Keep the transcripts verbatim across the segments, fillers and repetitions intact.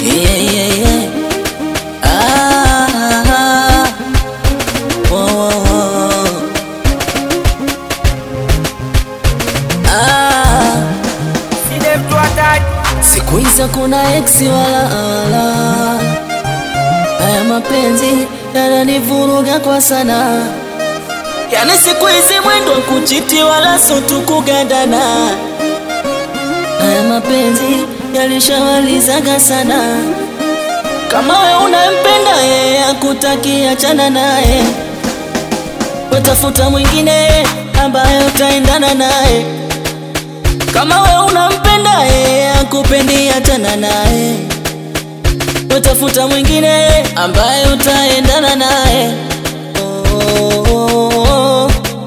Yeah, yeah, yeah. Ah, oh, oh, oh. Ah, siku hizi kuna eksi wala ala. Haya mapenzi yananivuruga kwa sana. Yani siku hizi mwendo kuchiti wala sotu kugandana. Haya mapenzi yalishawalizaga sana. Kama we unampenda yeye akutaki achana naye, watafuta mwingine ambaye utaendana naye. Kama we unampenda yeye akupendi achana naye, watafuta mwingine ambaye utaendana naye. Oh, oh, oh.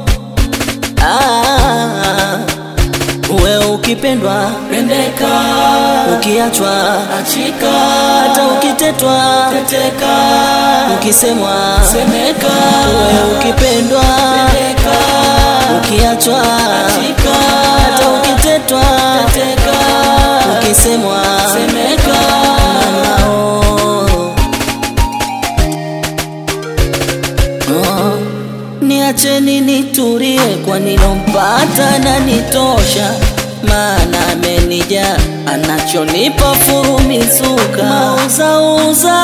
Ah, we ukipendwa pendeka, ukiachwa achika, hata ukitetwa teteka, ukisemwa semeka. We ukipendwa pendeka, ukiachwa achika, hata ukitetwa teteka, ukisemwa semeka. Niacheni nitulie, kwa nilompata na nitosha. Maana amenija, anachonipa furumizuka. Mauzauza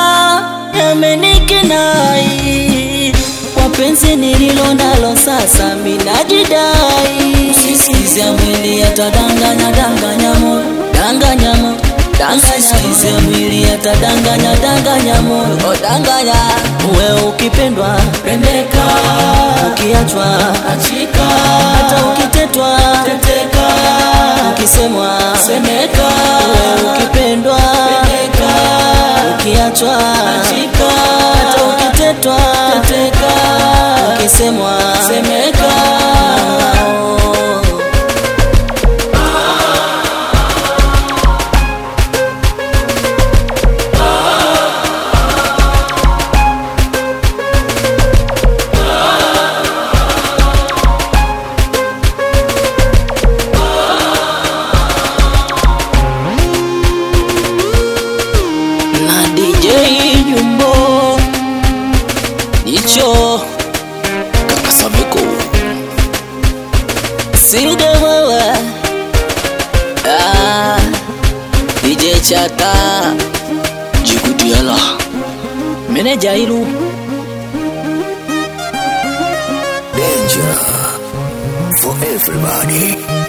yamenikinai, wapenzi nililo nalo sasa minajidai. Sisikize mwili atadanganya danganya moyo, danganya moyo, danganya. Sisikize mwili atadanganya danganya moyo, oh danganya. Uwe ukipendwa pendeka, ukiachwa achika, hata ukitetwa teteka, ukisemwa semeka. Uwe ukipendwa pendeka, ukiachwa achika, hata ukitetwa teteka, ukisemwa semeka. D J Jumbo Nicho Kaka Saviko Sinde wewe. Ah, D J Chata Jikutiala Meneja Ilu Danger for everybody.